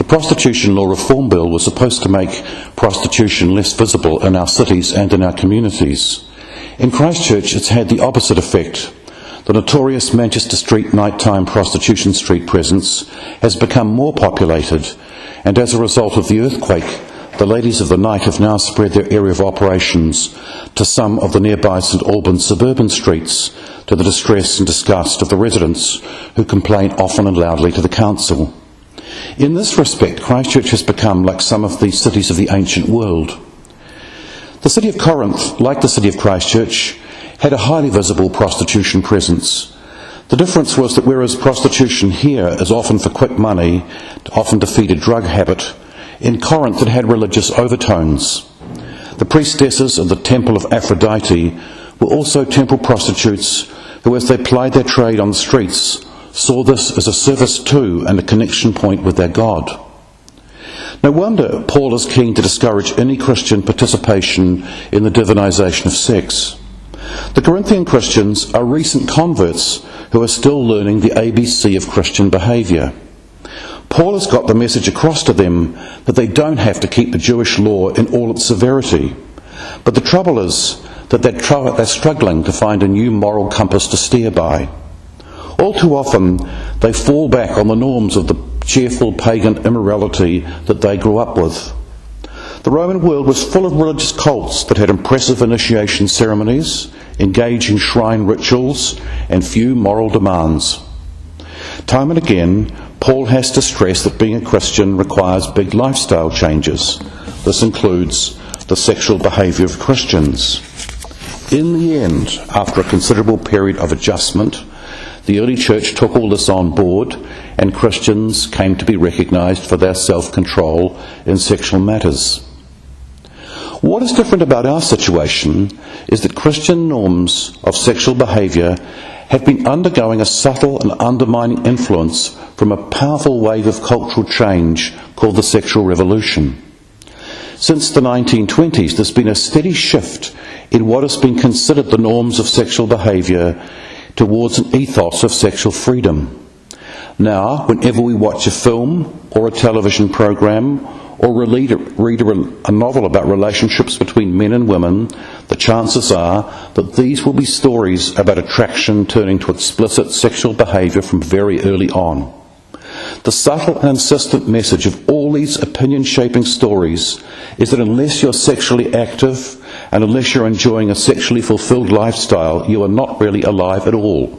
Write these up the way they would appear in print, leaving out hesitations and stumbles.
The Prostitution Law Reform Bill was supposed to make prostitution less visible in our cities and in our communities. In Christchurch, it's had the opposite effect. The notorious Manchester Street nighttime prostitution street presence has become more populated, and as a result of the earthquake, the ladies of the night have now spread their area of operations to some of the nearby St Albans suburban streets, to the distress and disgust of the residents who complain often and loudly to the council. In this respect, Christchurch has become like some of the cities of the ancient world. The city of Corinth, like the city of Christchurch, had a highly visible prostitution presence. The difference was that whereas prostitution here is often for quick money, often to feed a drug habit, in Corinth it had religious overtones. The priestesses of the Temple of Aphrodite were also temple prostitutes who, as they plied their trade on the streets, saw this as a service to and a connection point with their God. No wonder Paul is keen to discourage any Christian participation in the divinization of sex. The Corinthian Christians are recent converts who are still learning the ABC of Christian behaviour. Paul has got the message across to them that they don't have to keep the Jewish law in all its severity. But the trouble is that they're struggling to find a new moral compass to steer by. All too often, they fall back on the norms of the cheerful pagan immorality that they grew up with. The Roman world was full of religious cults that had impressive initiation ceremonies, engaging shrine rituals, and few moral demands. Time and again, Paul has to stress that being a Christian requires big lifestyle changes. This includes the sexual behaviour of Christians. In the end, after a considerable period of adjustment, the early church took all this on board, and Christians came to be recognised for their self-control in sexual matters. What is different about our situation is that Christian norms of sexual behaviour have been undergoing a subtle and undermining influence from a powerful wave of cultural change called the sexual revolution. Since the 1920s, there's been a steady shift in what has been considered the norms of sexual behaviour towards an ethos of sexual freedom. Now, whenever we watch a film or a television program or read a novel about relationships between men and women, the chances are that these will be stories about attraction turning to explicit sexual behaviour from very early on. The subtle and insistent message of all these opinion-shaping stories is that unless you're sexually active and unless you're enjoying a sexually fulfilled lifestyle, you are not really alive at all.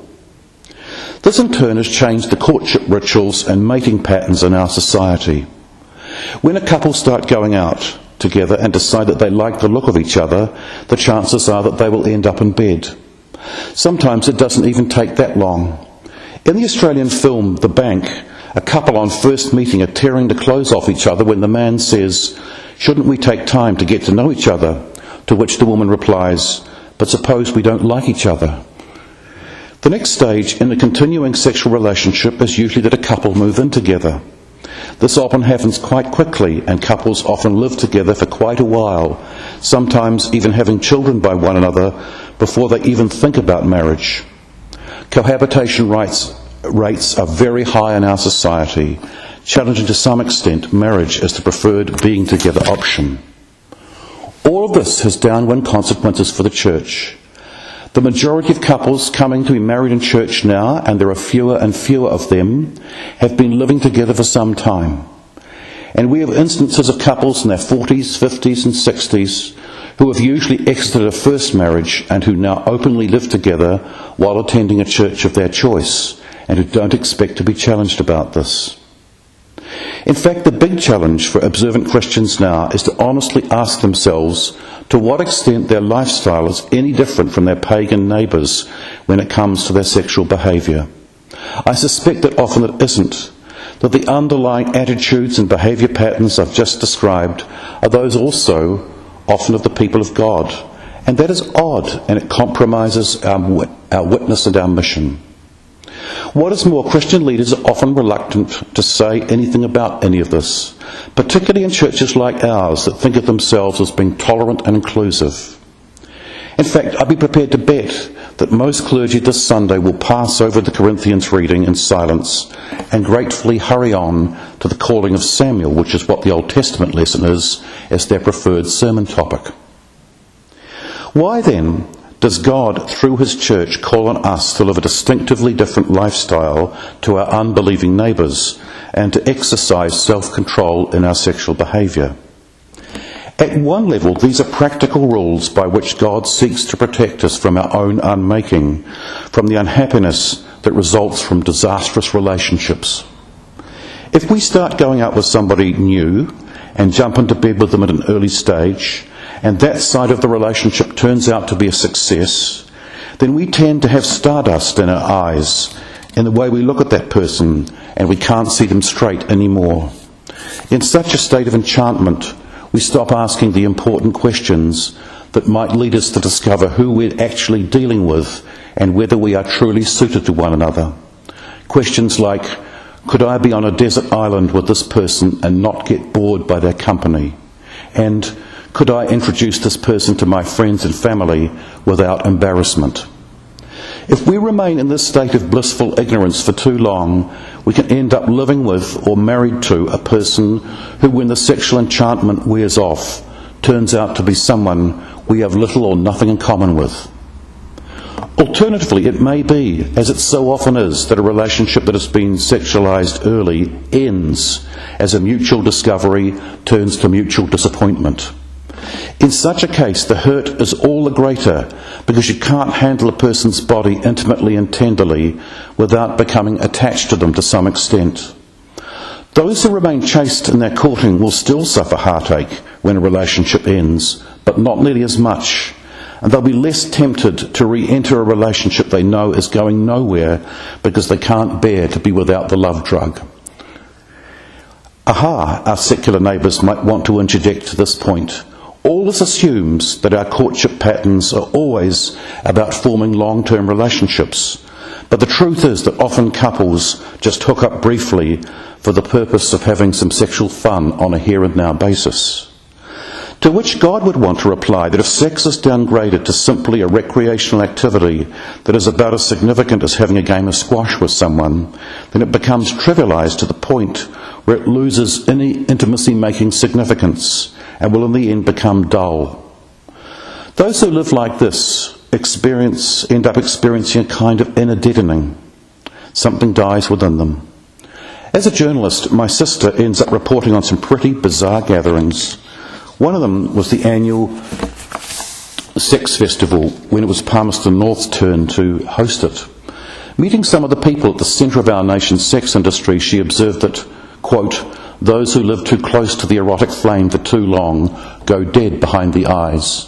This in turn has changed the courtship rituals and mating patterns in our society. When a couple start going out together and decide that they like the look of each other, the chances are that they will end up in bed. Sometimes it doesn't even take that long. In the Australian film The Bank, a couple on first meeting are tearing the clothes off each other when the man says, "Shouldn't we take time to get to know each other?" To which the woman replies, "But suppose we don't like each other." The next stage in the continuing sexual relationship is usually that a couple move in together. This often happens quite quickly, and couples often live together for quite a while, sometimes even having children by one another before they even think about marriage. Cohabitation rates are very high in our society, challenging to some extent marriage as the preferred being together option. All of this has downwind consequences for the church. The majority of couples coming to be married in church now, and there are fewer and fewer of them, have been living together for some time. And we have instances of couples in their 40s, 50s and 60s who have usually exited a first marriage and who now openly live together while attending a church of their choice, and who don't expect to be challenged about this. In fact, the big challenge for observant Christians now is to honestly ask themselves to what extent their lifestyle is any different from their pagan neighbours when it comes to their sexual behaviour. I suspect that often it isn't, that the underlying attitudes and behaviour patterns I've just described are those also often of the people of God. And that is odd, and it compromises our witness and our mission. What is more, Christian leaders are often reluctant to say anything about any of this, particularly in churches like ours that think of themselves as being tolerant and inclusive. In fact, I'd be prepared to bet that most clergy this Sunday will pass over the Corinthians reading in silence and gratefully hurry on to the calling of Samuel, which is what the Old Testament lesson is, as their preferred sermon topic. Why then does God, through his church, call on us to live a distinctively different lifestyle to our unbelieving neighbours and to exercise self-control in our sexual behaviour? At one level, these are practical rules by which God seeks to protect us from our own unmaking, from the unhappiness that results from disastrous relationships. If we start going out with somebody new and jump into bed with them at an early stage, and that side of the relationship turns out to be a success, then we tend to have stardust in our eyes in the way we look at that person, and we can't see them straight anymore. In such a state of enchantment, we stop asking the important questions that might lead us to discover who we're actually dealing with and whether we are truly suited to one another. Questions like, could I be on a desert island with this person and not get bored by their company? And could I introduce this person to my friends and family without embarrassment? If we remain in this state of blissful ignorance for too long, we can end up living with or married to a person who, when the sexual enchantment wears off, turns out to be someone we have little or nothing in common with. Alternatively, it may be, as it so often is, that a relationship that has been sexualized early ends as a mutual discovery turns to mutual disappointment. In such a case, the hurt is all the greater because you can't handle a person's body intimately and tenderly without becoming attached to them to some extent. Those who remain chaste in their courting will still suffer heartache when a relationship ends, but not nearly as much, and they'll be less tempted to re-enter a relationship they know is going nowhere because they can't bear to be without the love drug. Our secular neighbours might want to interject to this point. All this assumes that our courtship patterns are always about forming long-term relationships. But the truth is that often couples just hook up briefly for the purpose of having some sexual fun on a here and now basis. To which God would want to reply that if sex is downgraded to simply a recreational activity that is about as significant as having a game of squash with someone, then it becomes trivialized to the point where it loses any intimacy-making significance and will in the end become dull. Those who live like this end up experiencing a kind of inner deadening. Something dies within them. As a journalist, my sister ends up reporting on some pretty bizarre gatherings. One of them was the annual Sex Festival, when it was Palmerston North's turn to host it. Meeting some of the people at the centre of our nation's sex industry, she observed that, quote, those who live too close to the erotic flame for too long go dead behind the eyes.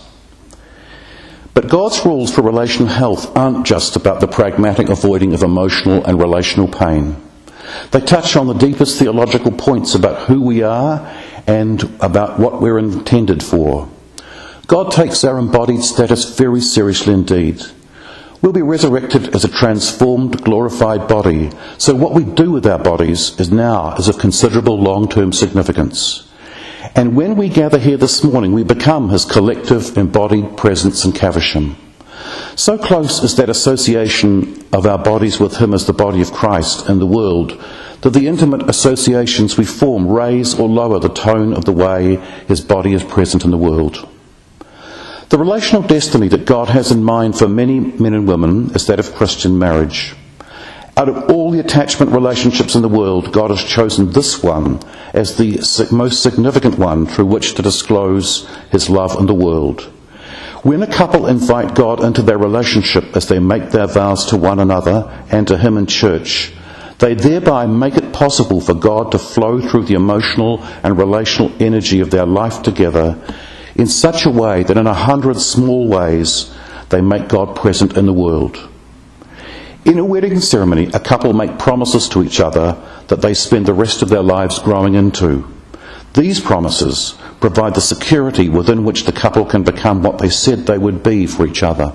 But God's rules for relational health aren't just about the pragmatic avoiding of emotional and relational pain. They touch on the deepest theological points about who we are and about what we're intended for. God takes our embodied status very seriously indeed. We'll be resurrected as a transformed, glorified body, so what we do with our bodies is of considerable long-term significance. And when we gather here this morning, we become his collective embodied presence in Caversham. So close is that association of our bodies with him as the body of Christ in the world, that the intimate associations we form raise or lower the tone of the way his body is present in the world. The relational destiny that God has in mind for many men and women is that of Christian marriage. Out of all the attachment relationships in the world, God has chosen this one as the most significant one through which to disclose his love in the world. When a couple invite God into their relationship as they make their vows to one another and to him in church, they thereby make it possible for God to flow through the emotional and relational energy of their life together in such a way that in 100 small ways they make God present in the world. In a wedding ceremony, a couple make promises to each other that they spend the rest of their lives growing into. These promises provide the security within which the couple can become what they said they would be for each other.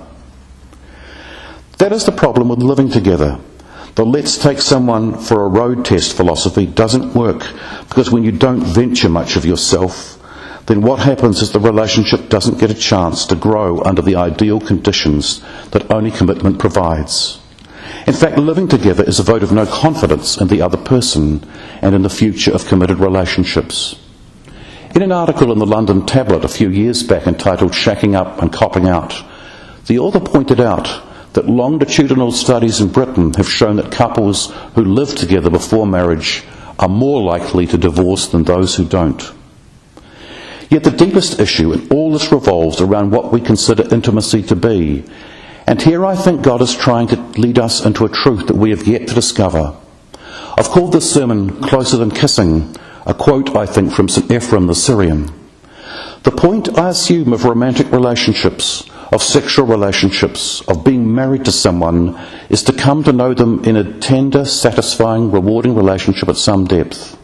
That is the problem with living together. The let's take someone for a road test philosophy doesn't work, because when you don't venture much of yourself, then what happens is the relationship doesn't get a chance to grow under the ideal conditions that only commitment provides. In fact, living together is a vote of no confidence in the other person and in the future of committed relationships. In an article in the London Tablet a few years back entitled "Shacking Up and Copping Out," the author pointed out that longitudinal studies in Britain have shown that couples who live together before marriage are more likely to divorce than those who don't. Yet the deepest issue in all this revolves around what we consider intimacy to be. And here I think God is trying to lead us into a truth that we have yet to discover. I've called this sermon "Closer Than Kissing," a quote, I think, from St. Ephraim the Syrian. The point, I assume, of romantic relationships, of sexual relationships, of being married to someone, is to come to know them in a tender, satisfying, rewarding relationship at some depth.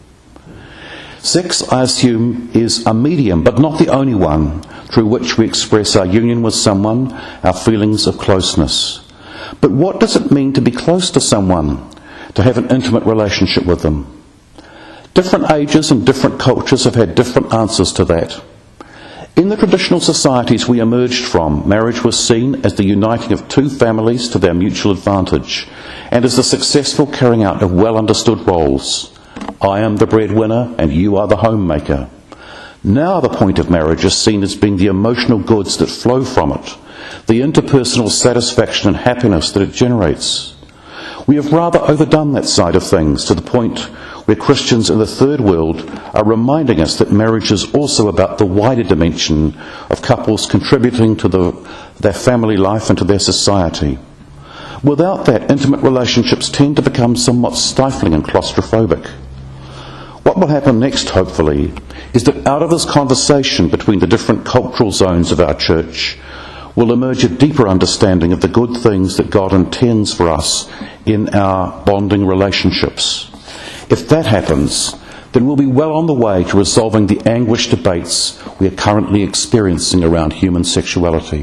Sex, I assume, is a medium, but not the only one, through which we express our union with someone, our feelings of closeness. But what does it mean to be close to someone, to have an intimate relationship with them? Different ages and different cultures have had different answers to that. In the traditional societies we emerged from, marriage was seen as the uniting of two families to their mutual advantage, and as the successful carrying out of well-understood roles. I am the breadwinner and you are the homemaker. Now the point of marriage is seen as being the emotional goods that flow from it, the interpersonal satisfaction and happiness that it generates. We have rather overdone that side of things to the point where Christians in the third world are reminding us that marriage is also about the wider dimension of couples contributing to their family life and to their society. Without that, intimate relationships tend to become somewhat stifling and claustrophobic. What will happen next, hopefully, is that out of this conversation between the different cultural zones of our church will emerge a deeper understanding of the good things that God intends for us in our bonding relationships. If that happens, then we'll be well on the way to resolving the anguished debates we are currently experiencing around human sexuality.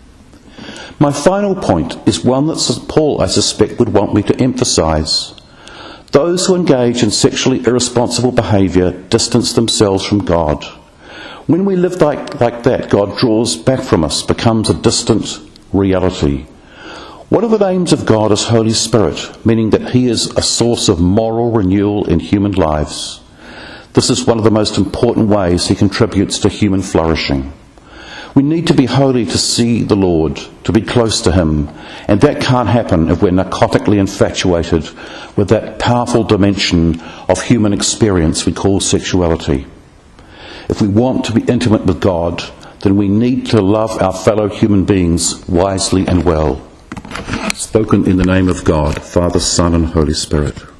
My final point is one that St. Paul, I suspect, would want me to emphasise. Those who engage in sexually irresponsible behaviour distance themselves from God. When we live like that, God draws back from us, becomes a distant reality. One of the names of God is Holy Spirit, meaning that He is a source of moral renewal in human lives. This is one of the most important ways He contributes to human flourishing. We need to be holy to see the Lord, to be close to Him, and that can't happen if we're narcotically infatuated with that powerful dimension of human experience we call sexuality. If we want to be intimate with God, then we need to love our fellow human beings wisely and well. Spoken in the name of God, Father, Son, and Holy Spirit.